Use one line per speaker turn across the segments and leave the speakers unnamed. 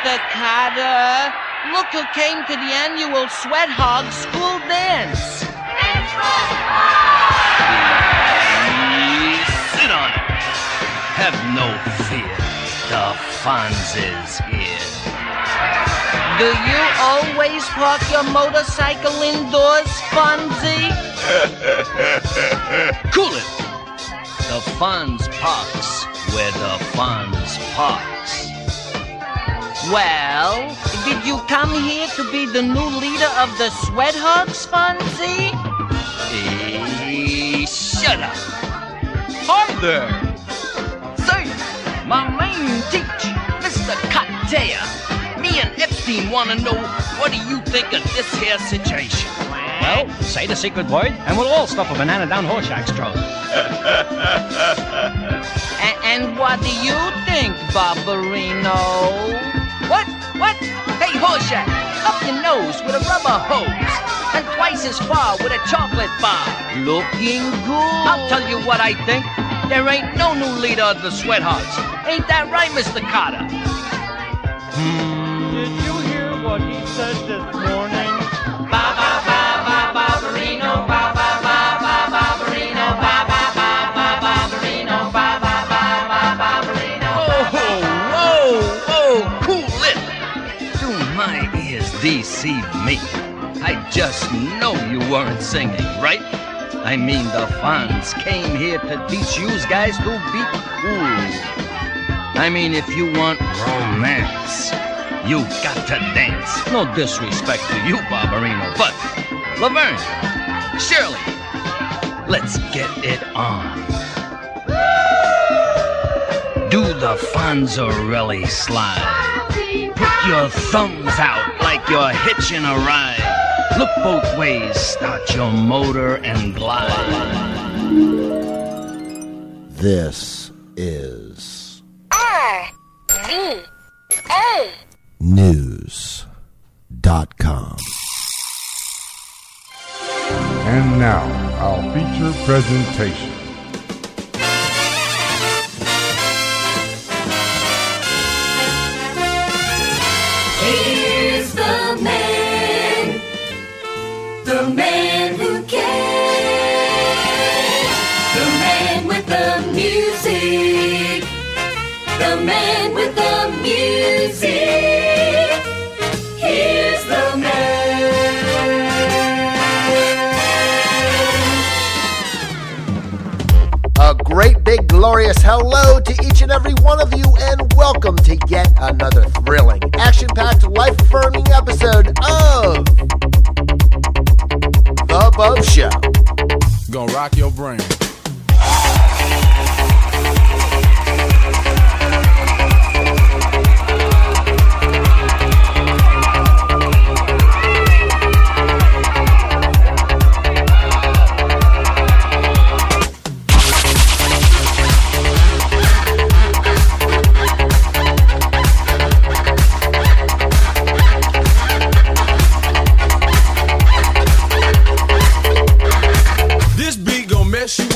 Mr. Carter. Look who came to the annual Sweat Hog School Dance.
Sit on it. Have no fear. The Fonz is here.
Do you always park your motorcycle indoors, Fonzie?
Cool it. The Fonz parks where the Fonz parks.
Well, did you come here to be the new leader of the Sweat Hogs, Fonzie?
Shut up.
Hi there.
Say, my main teach, Mr. Katea. Me and Epstein want to know, what do you think of this here situation?
Well, say the secret word, and we'll all stuff a banana down Horshack's throat.
And what do you think, Barbarino?
What? Hey, Horshack, up your nose with a rubber hose, and twice as far with a chocolate bar.
Looking good.
I'll tell you what I think. There ain't no new leader of the Sweat Hogs. Ain't that right, Mr. Carter?
Did you hear what he said this morning?
Barbarino, Barbarino, Barbarino, Barbarino.
Whoa, cool it. Do my ears deceive me? I just know you weren't singing, right? I mean, the Fonz came here to teach you guys to be cool. I mean, if you want romance, you got to dance. No disrespect to you, Barbarino, but Laverne, Shirley, let's get it on. Do the Fonzarelli slide. Put your thumbs out like you're hitching a ride. Look both ways, start your motor and glide.
This is
RVA
News.com.
And now, our feature presentation.
Here's the man who cares, the man with the music, the man with the music. Here's the man.
A great big glorious hello to each and every one of you, and welcome to yet another thrilling, action-packed, life-affirming episode of The Bo Show.
Gonna rock your brain. This beat gon' mess you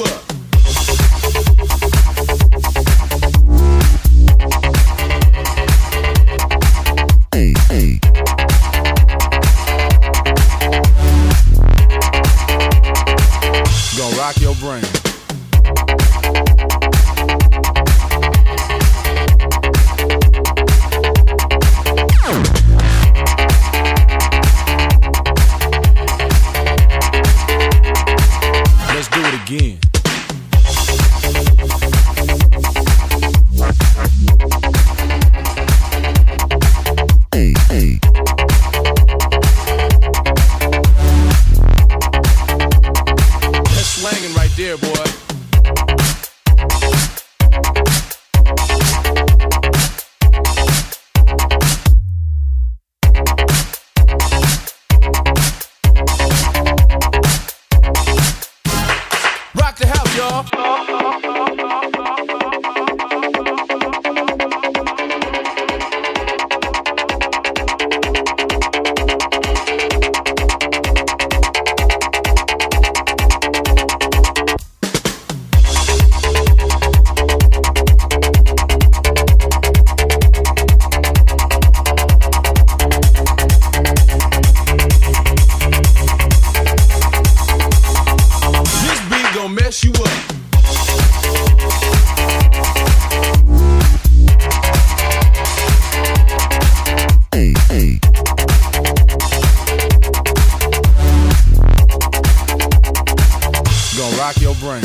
brain.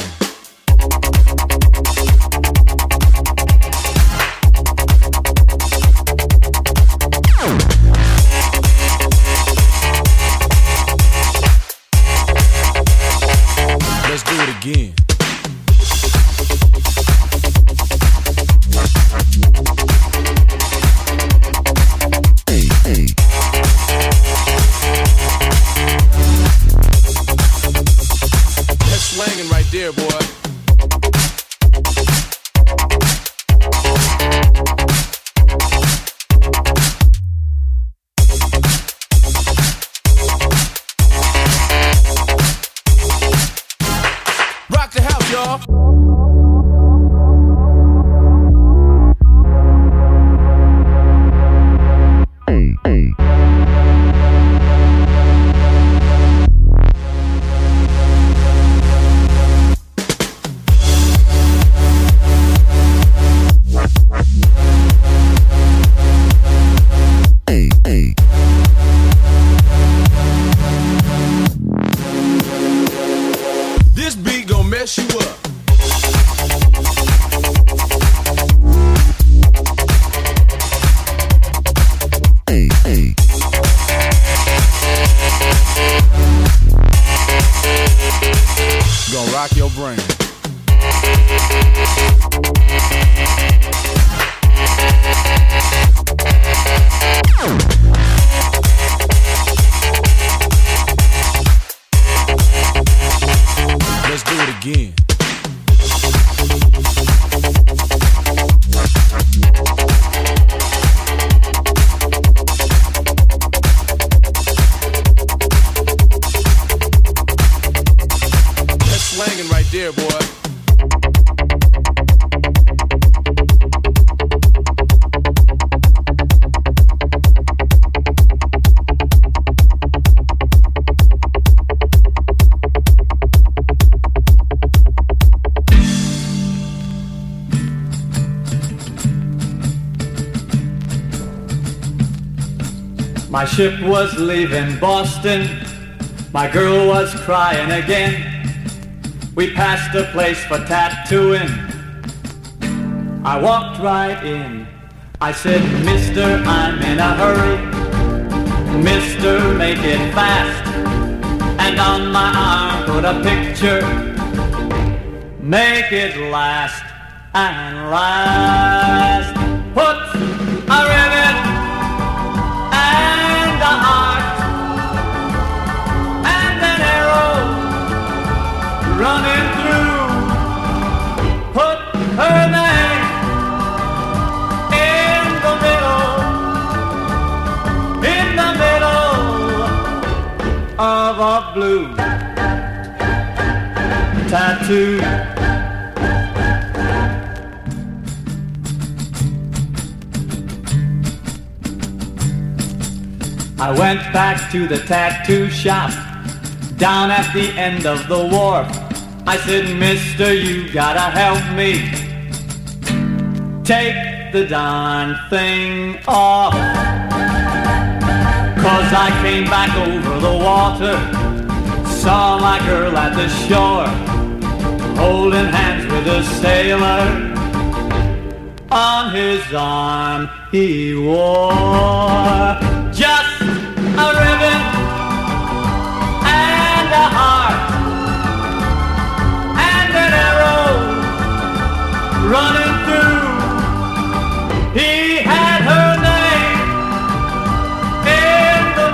Let's do it again. That's slanging right there, boy. Rock the house, y'all. This beat gon' mess you up. Gonna rock your brain. Let's do it again. That's slanging right there, boy.
My ship was leaving Boston, my girl was crying again. We passed a place for tattooing, I walked right in. I said, Mister, I'm in a hurry, Mister, make it fast. And on my arm put a picture, make it last and last. Put a ribbon and a heart and an arrow running through. Put her name in the middle of a blue tattoo. I went back to the tattoo shop down at the end of the wharf. I said, Mister, you gotta help me take the darn thing off. 'Cause I came back over the water, saw my girl at the shore, holding hands with a sailor. On his arm he wore just a ribbon and a heart and an arrow running through. He had her name in the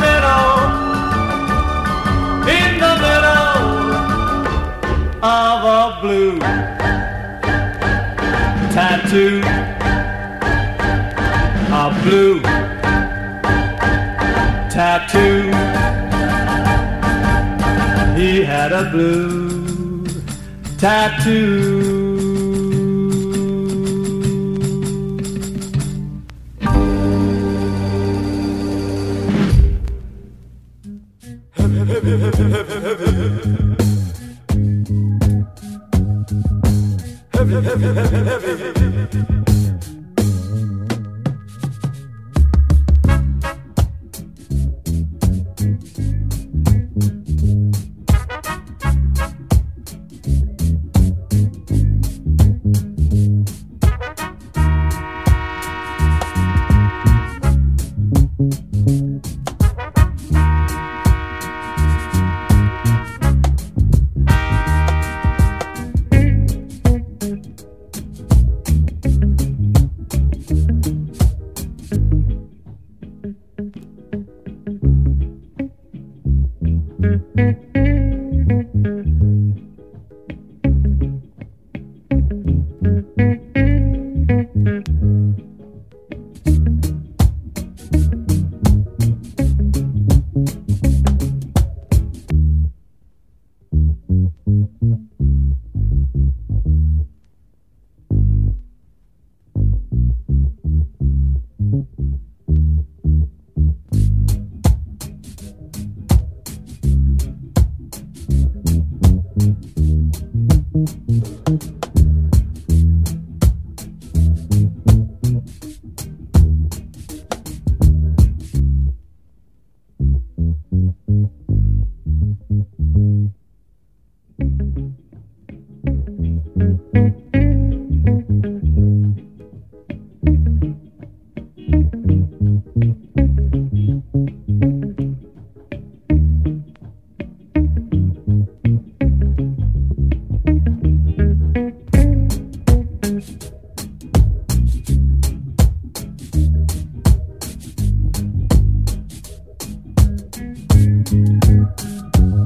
middle of a blue tattoo. A blue tattoo. He had a blue tattoo.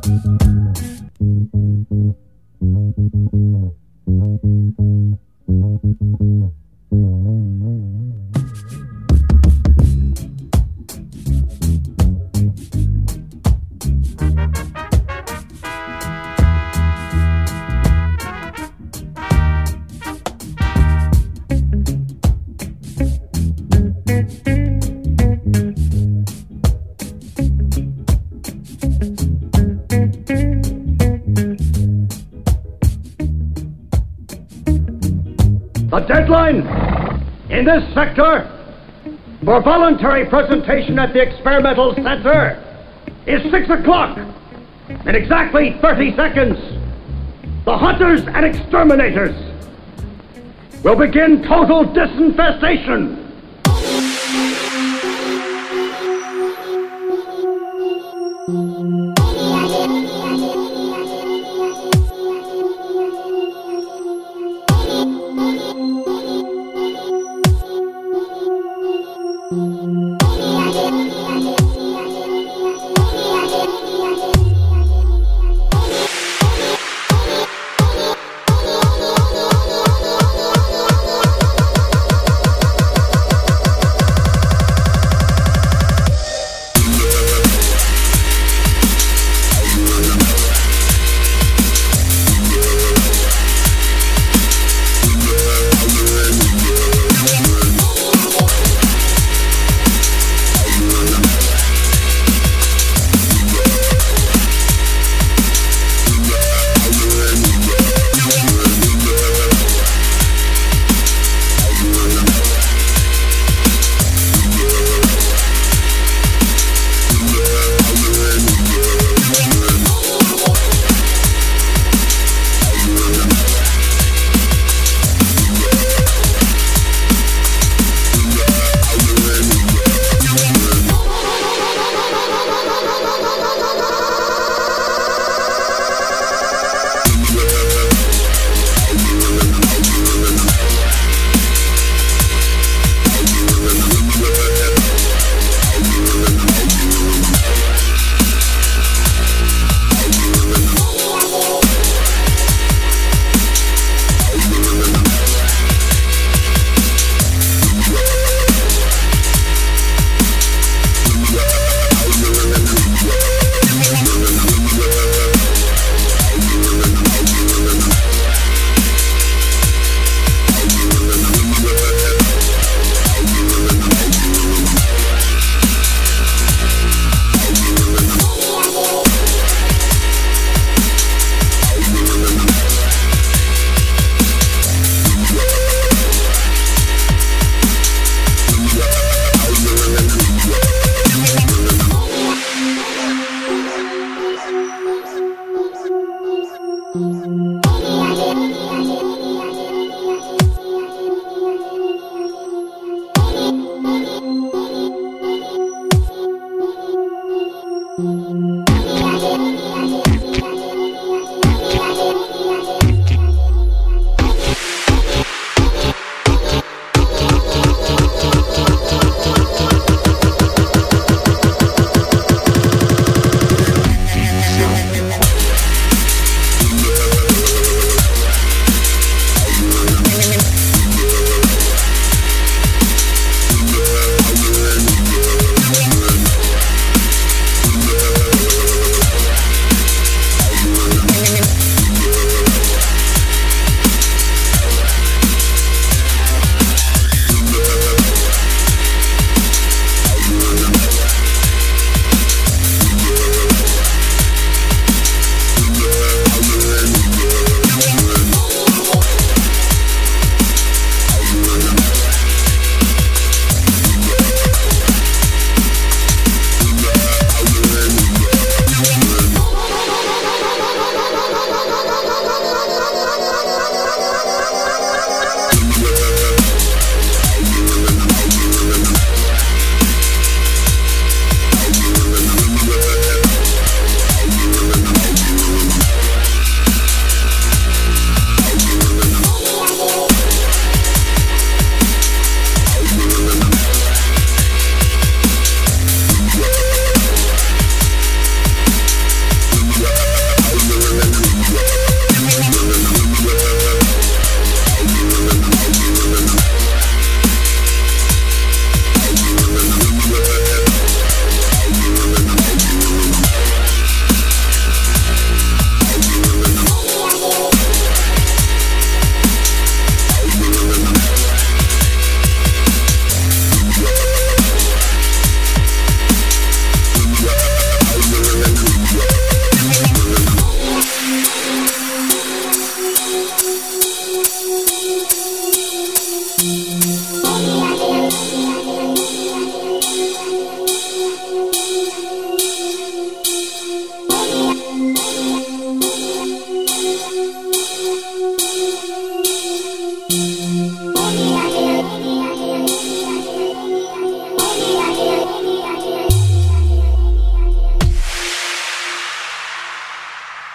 The deadline in this sector for voluntary presentation at the experimental center is 6 o'clock. In exactly 30 seconds, the hunters and exterminators will begin total disinfestation.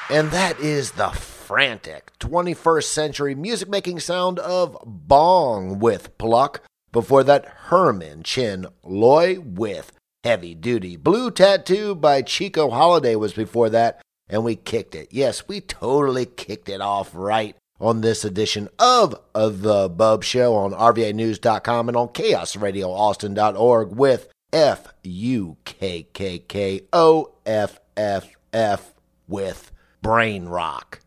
And that is the frantic 21st century music-making sound of Bong with Pluck. Before that, Herman Chin Loy with Heavy Duty. Blue Tattoo by Chico Holiday was before that, and we kicked it. Yes, we totally kicked it off right on this edition of The Bub Show on RVAnews.com and on ChaosRadioAustin.org with FUKKKOFFF with Brain Rock.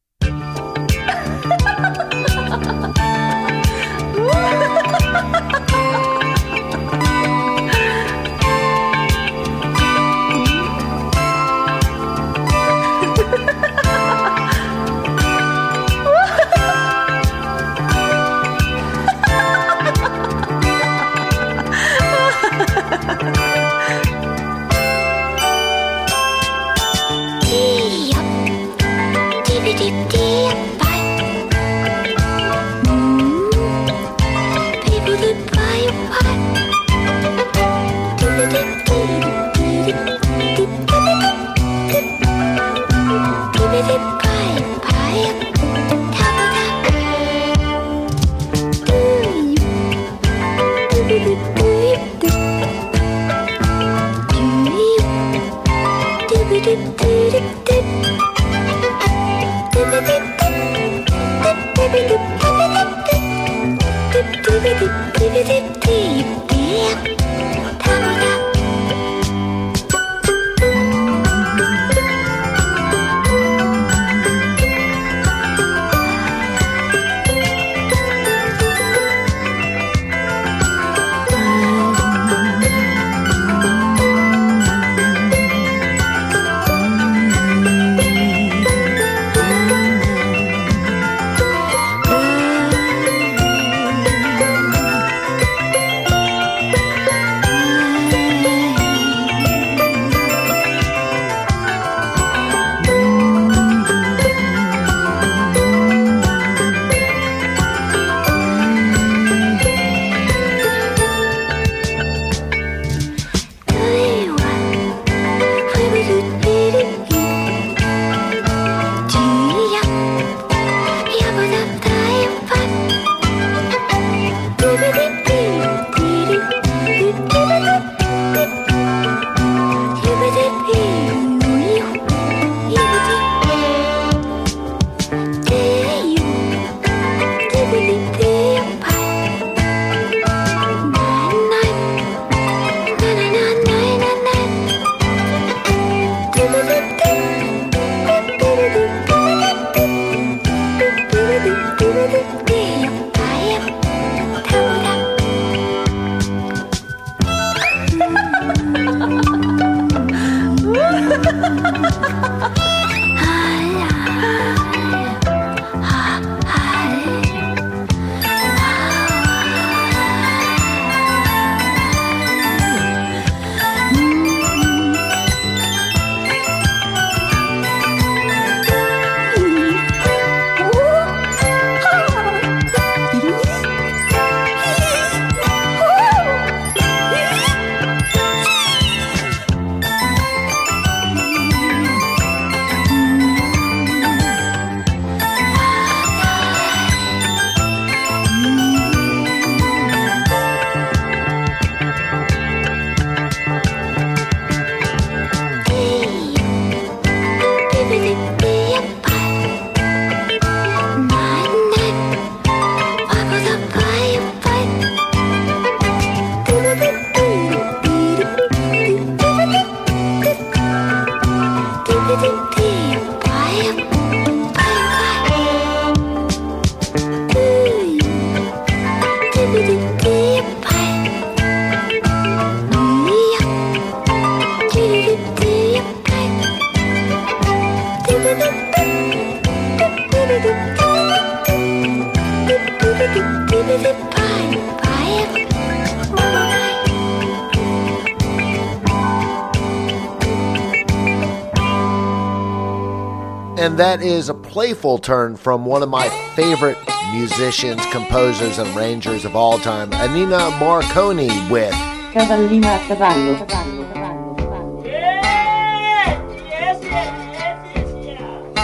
And that is a playful turn from one of my favorite musicians, composers, and arrangers of all time, Ennio Morricone with
Cavallina a cavallo.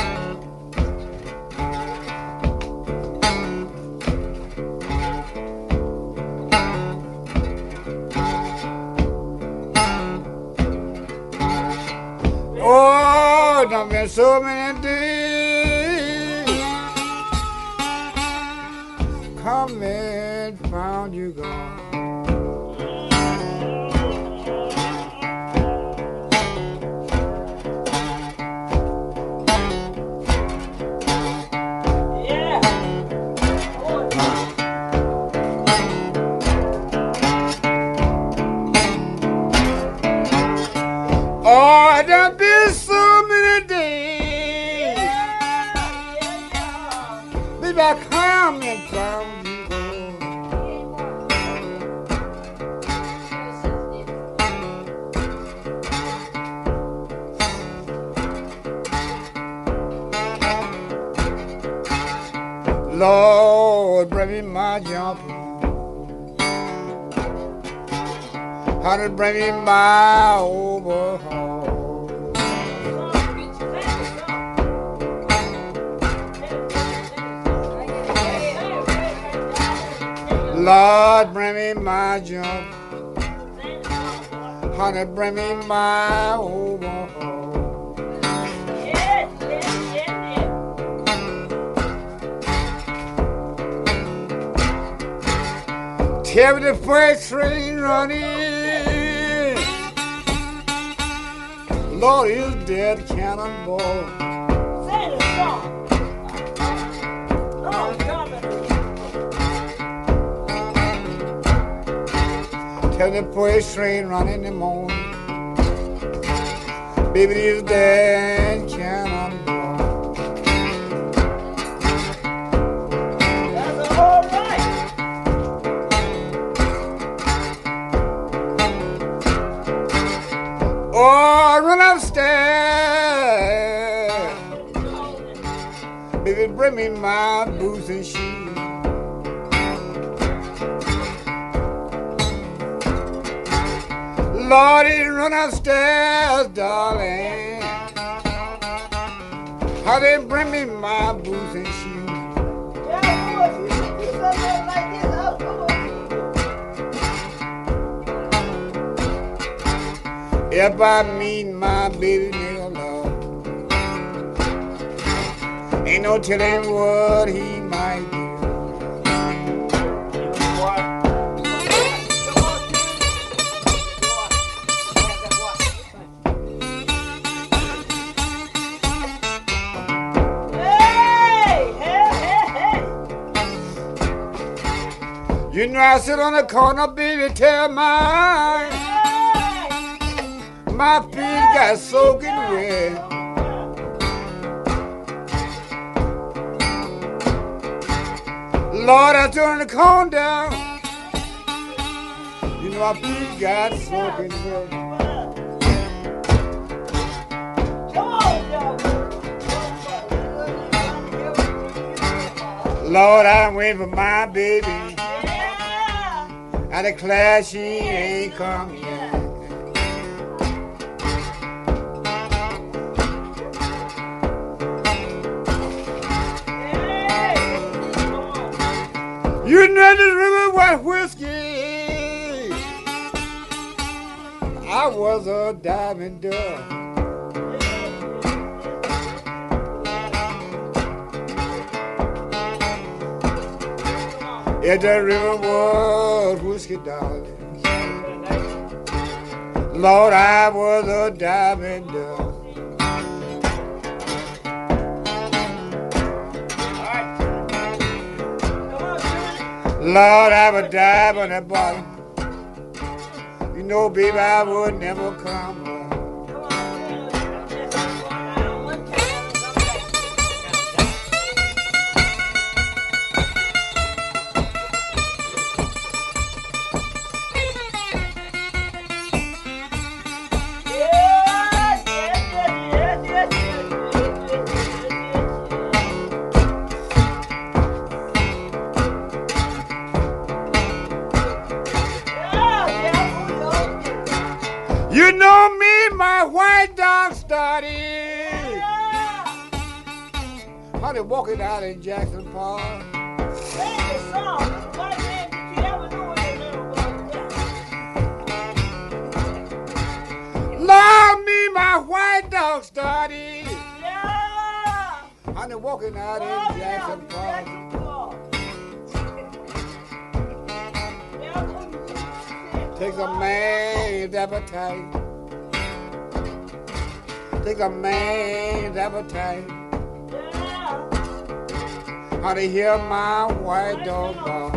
Oh, done been so many days. Come and found you gone. Oh, done been so many days. Baby, I come and found you. Lord, bring me my jumper. Honey, bring me my overhaul. Lord, bring me my jump. Honey, bring me my overhaul. Tell me the freight train running. Lord, is dead cannonball.
Sing the song. Oh, coming.
Tell the freight train running in the morning. Baby, is dead cannonball.
That's all right.
Oh, run upstairs. Baby, bring me my boots and shoes. Lordy, run upstairs, darling. How they bring me my boots and shoes. If I meet my baby nigga love, ain't no telling what he might do. You know I sit on the corner, baby, tell my feet got soaking wet. Lord, I turn the corner down. You know my feet got soaking wet. Lord, I'm waiting for my baby. I declare she ain't come yet. You know this river white whiskey. I was a diamond dove. If the river was whiskey, darling, Lord, I was a diamond dove. Lord, I would die on that bottom. You know, baby, I would never come home. You know me, my white dog started. How they walking out in Jackson Park. Love me, my white white dog started.
Yeah.
Honey walking out in Jackson Park. Takes a man's appetite. Take a man's appetite. How to hear my white dog bark.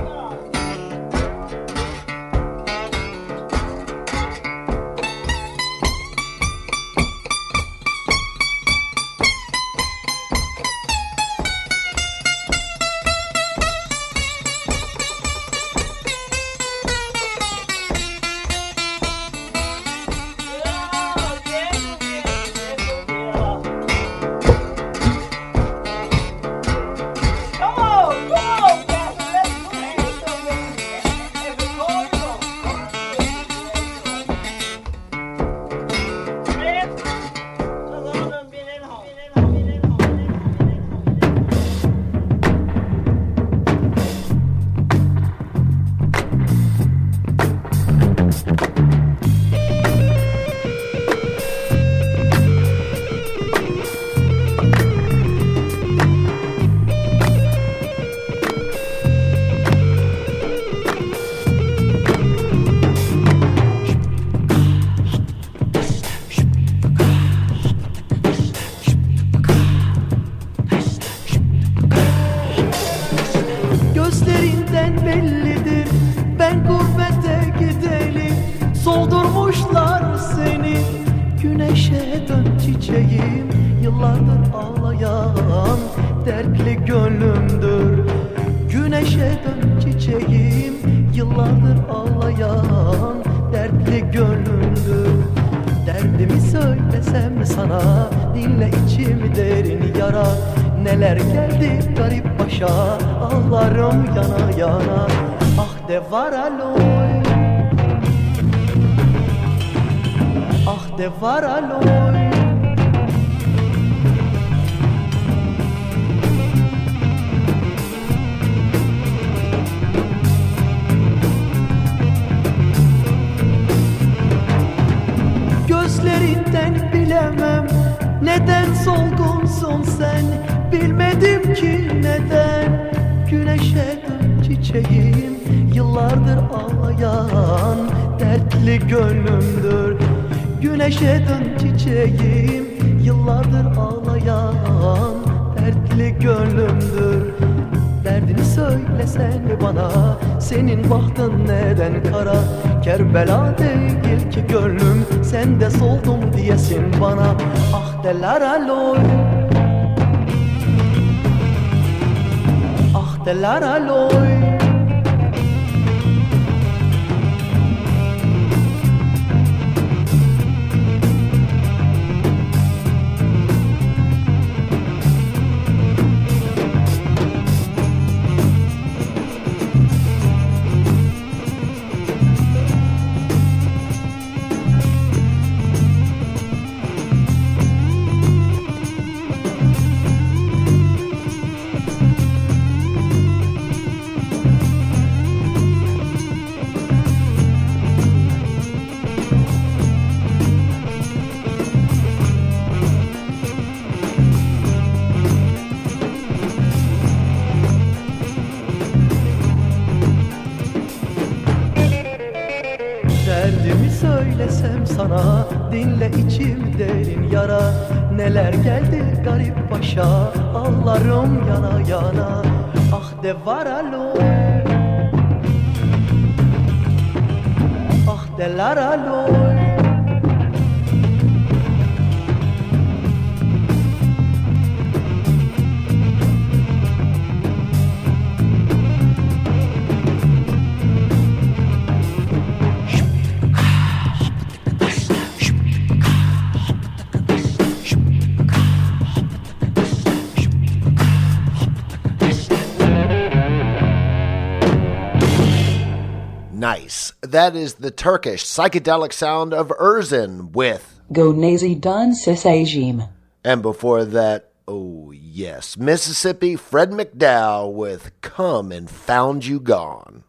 Gözlerinden bilemem neden solgunsun sen, bilmedim ki neden. Güneşe dön çiçeğim, yıllardır ağlayan dertli gönlümdür. Güneşe dön çiçeğim, yıllardır ağlayan dertli gönlümdür. Derdini söylesen mi bana, senin bahtın neden kara? Kerbela değil ki gönlüm, sen de soldum diyesin bana. Ah deler aloy, ah deler aloy. Söylesem sana, dinle içim derin yara. Neler geldi garip başa, ağlarım yana yana. Ah de var aloy, ah deler aloy.
Nice. That is the Turkish psychedelic sound of Erzin with
Gonezi Dun Sesajim.
And before that, oh yes, Mississippi Fred McDowell with Come and Found You Gone.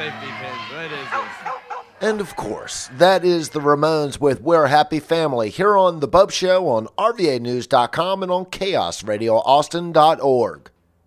safety pins. What is this?
And of course, that is the Ramones with We're a Happy Family here on The Bub Show on RVAnews.com and on ChaosRadioAustin.org.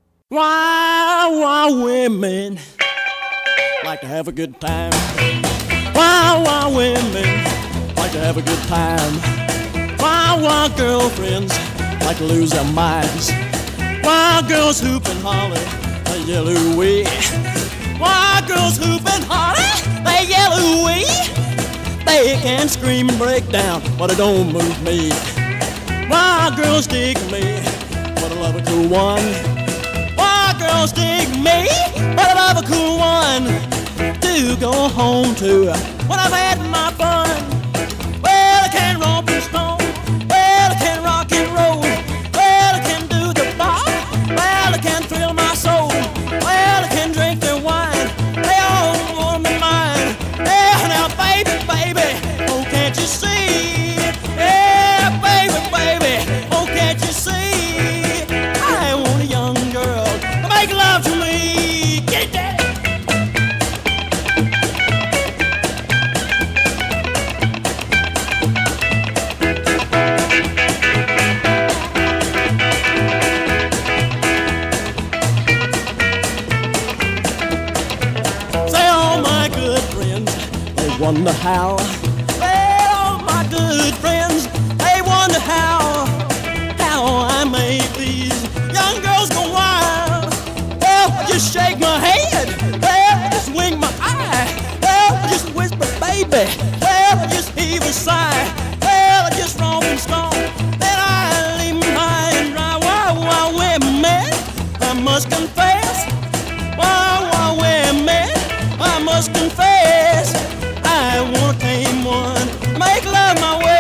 Why women like to have a good time? Why women like to have a good time? Why girlfriends like to lose their minds? Why girls hoop and holler, they yell ooh-wee. Why girls hoop and holler, they yell ooh-wee. They can scream and break down, but it don't move me. Why girls dig me, but I love a cool one. Why girls dig me, but I love a cool one. To go home to when I've had my fun. Well, I can romp and stone. Well, I can rock and roll. Well, I can do the bop. Well, I can thrill my soul. Well, I can drink their wine. They all want me mine. Yeah, now, baby, baby, oh, can't you see? Yeah, baby, baby, oh, can't you see? I want a young girl to make love to me. Get that. Wonder how. Well, all my good friends, they wonder how I make these young girls go wild. Well, I just shake my head. Well, I just wink my eye. Well, I just whisper, baby. Well, I just heave a sigh. Well, I just romp and stomp. Then I leave them high and dry. Why, women, I must confess. Why, women, I must confess. I want a tame one, make love my way.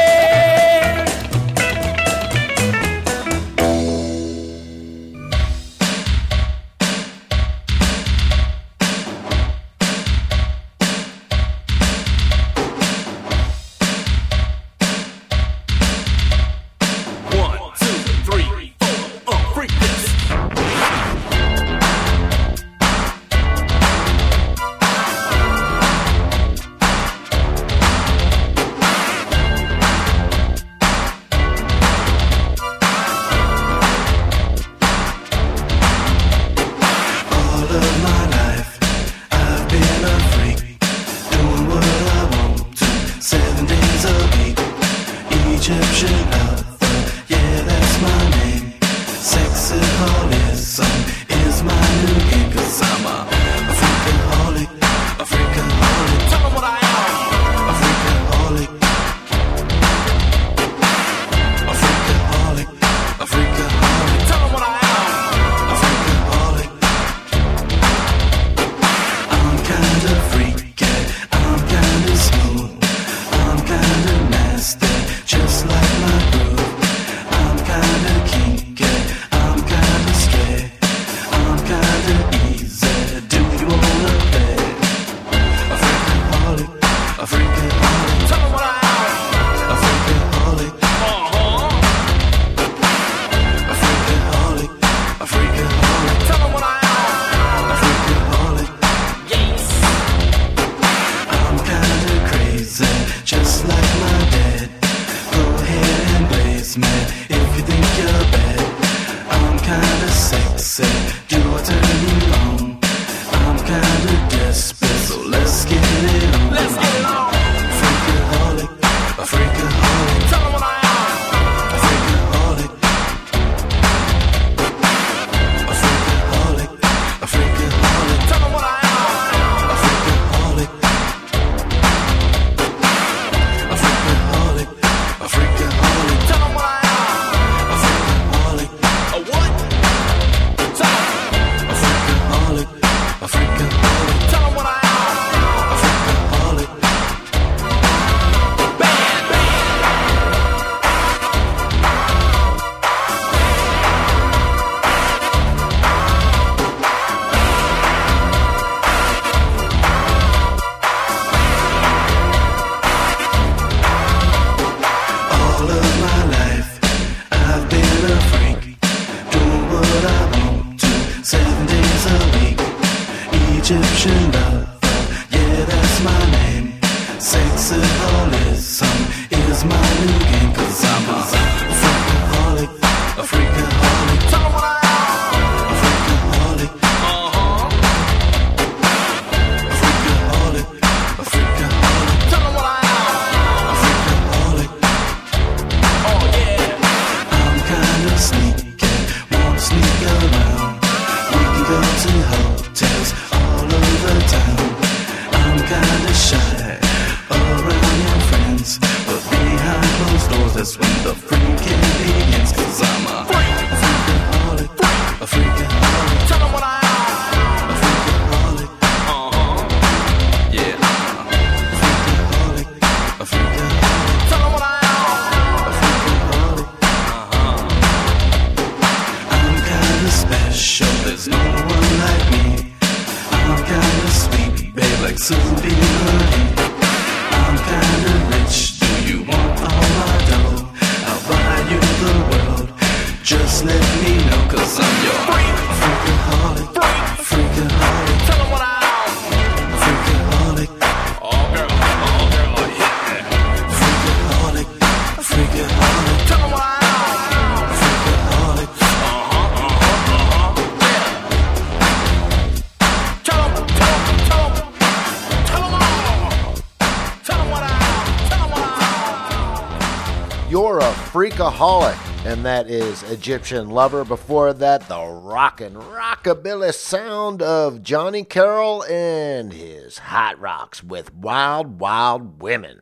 That's when the freaking begins. 'Cause I'm a freakaholic, a freakaholic. Tell 'em what I am. A freakaholic. Yeah. Freakaholic, a freakaholic. Tell 'em what I am. A freakaholic. I'm kinda special. There's no one like me. I'm kinda sweet, babe, like Susie Honey. I'm kinda rich. Do you want all my dough? I'll buy you the world. Just let me know, 'cause I'm your freakaholic, freakaholic. Tell 'em what I am. Freakaholic. Oh girl, yeah. Freakaholic, freakaholic. Tell 'em what I am. Freakaholic.
You're a Freakaholic, and that is Egyptian Lover. Before that, the rockin' rockabilly sound of Johnny Carroll and his Hot Rocks with Wild Wild Women.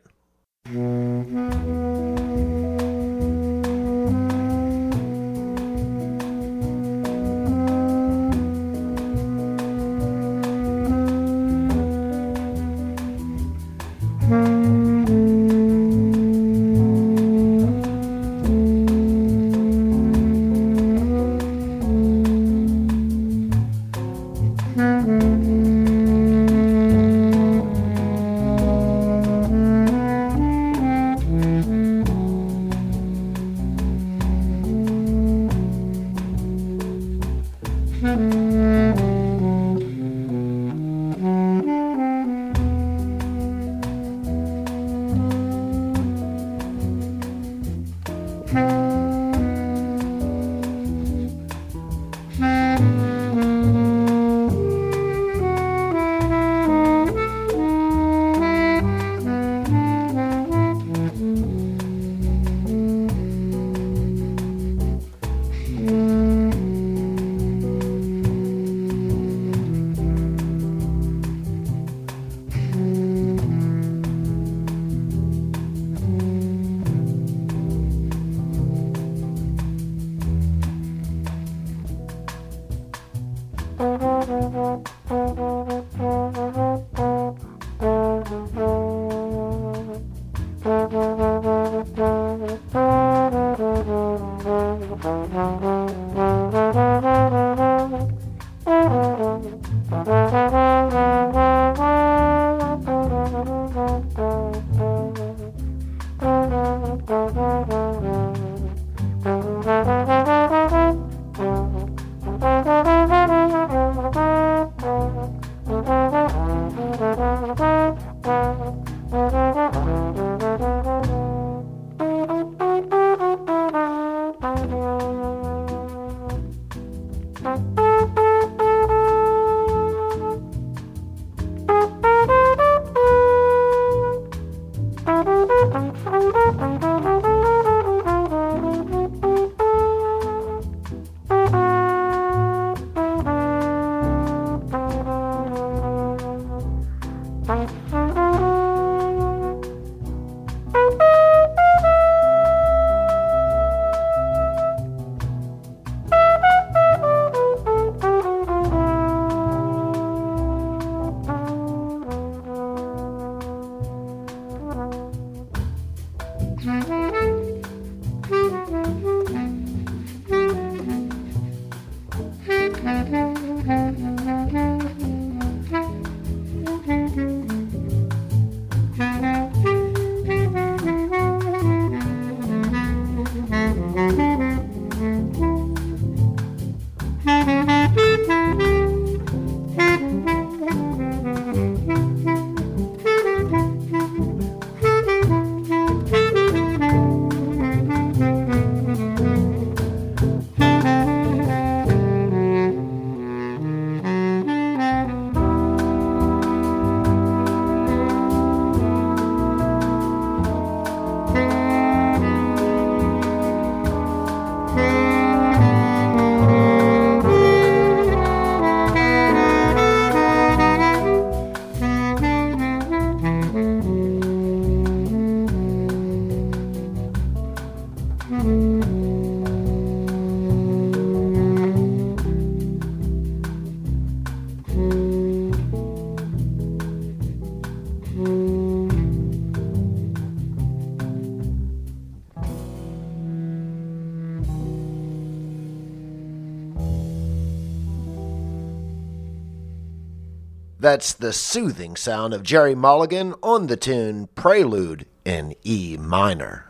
That's the soothing sound of Jerry Mulligan on the tune Prelude in E minor.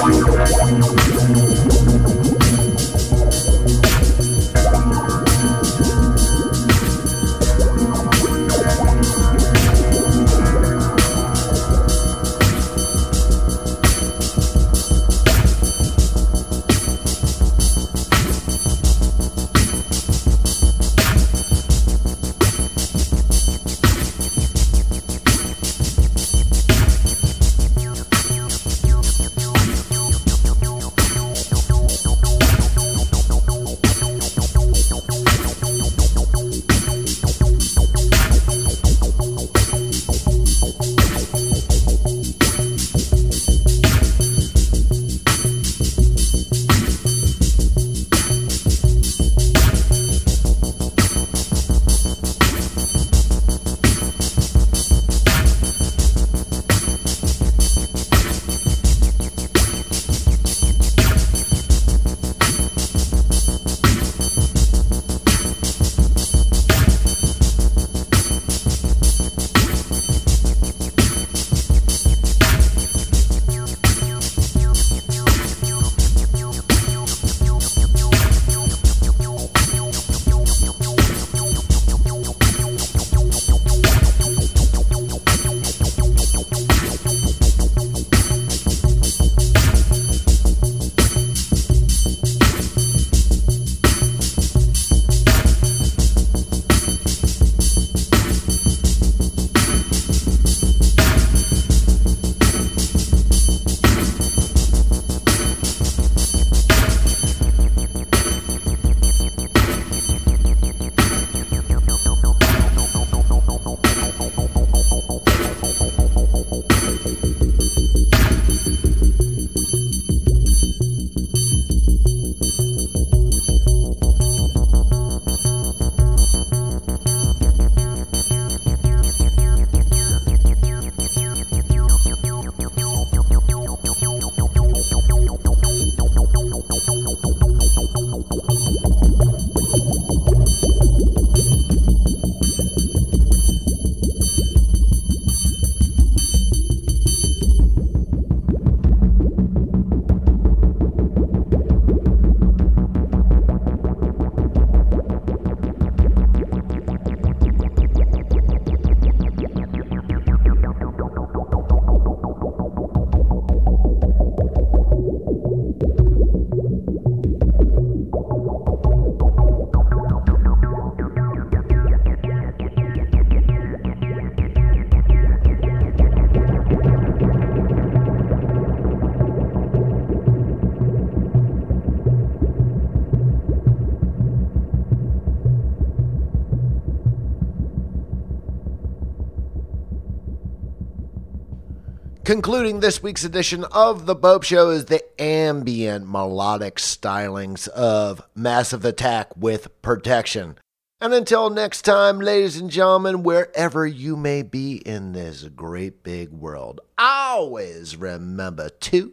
Concluding this week's edition of The Bope Show is the ambient melodic stylings of Massive Attack with Protection. And until next time, ladies and gentlemen, wherever you may be in this great big world, always remember to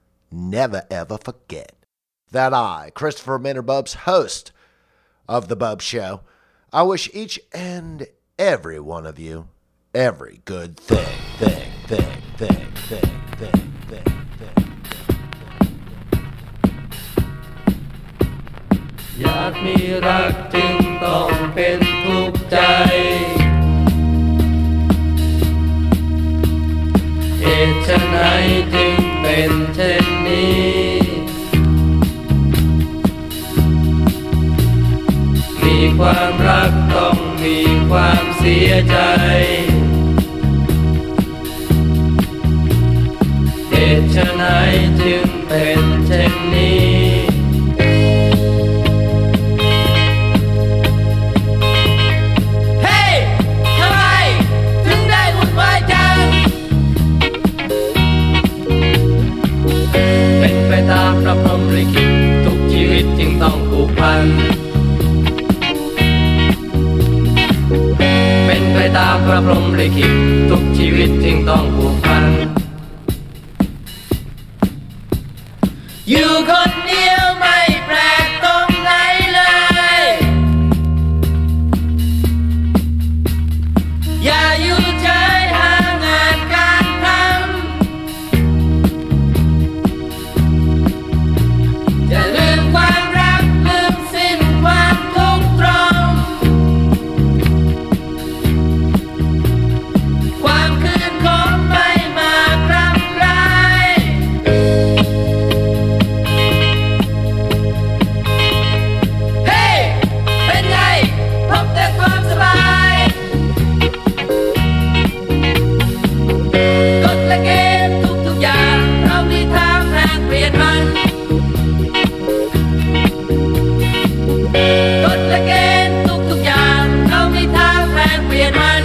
never ever forget that I, Christopher Maynard Bubs, host of The Bope Show, I wish each and every one of you every good thing.
อยากมีรักจึงต้องเป็นทุกข์ใจเหตุไฉนจึงเป็นเช่นนี้มีความรักต้องมีความเสียใจเหตุไฉนจึงเป็นเช่นนี้ตามพระพรหมลิขิตทุกชีวิตจึงต้องผูกพันเป็นไปตามพระพรหมลิขิตทุกชีวิตจึงต้องผูกพันอยู่คนเดียวไม่แปลกตรงไหนเลยอย่าอยู่เฉยหางานการทำ
อย่างเรามีทางแปลงเปลี่ยนมันกฎและเกณฑ์ทุกอย่างเรามีทางแปลงเปลี่ยนมัน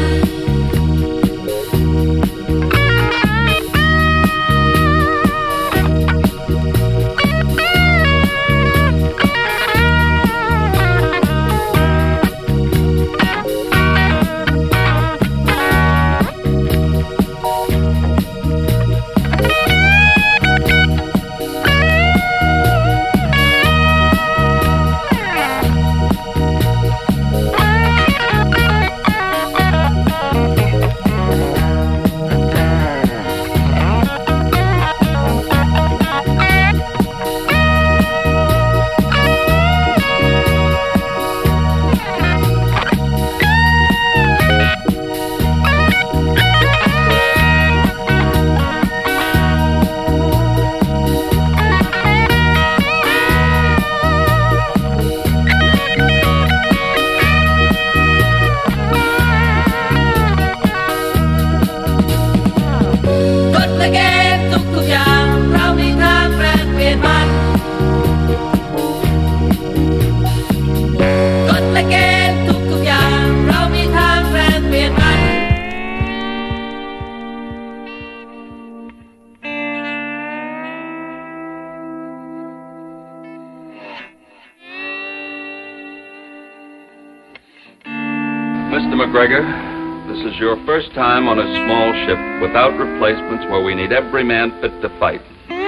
Mr. McGregor, this is your first time on a small ship without replacements where we need every man fit to fight.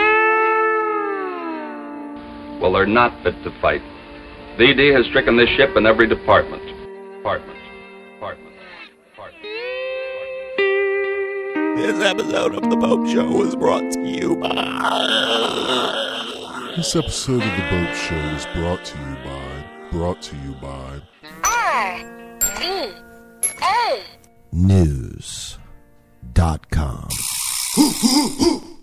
Well, they're not fit to fight. VD has stricken this ship in every department.
This episode of The Boat Show was brought to you by...
This episode of The Boat Show is brought to you by...
News.com.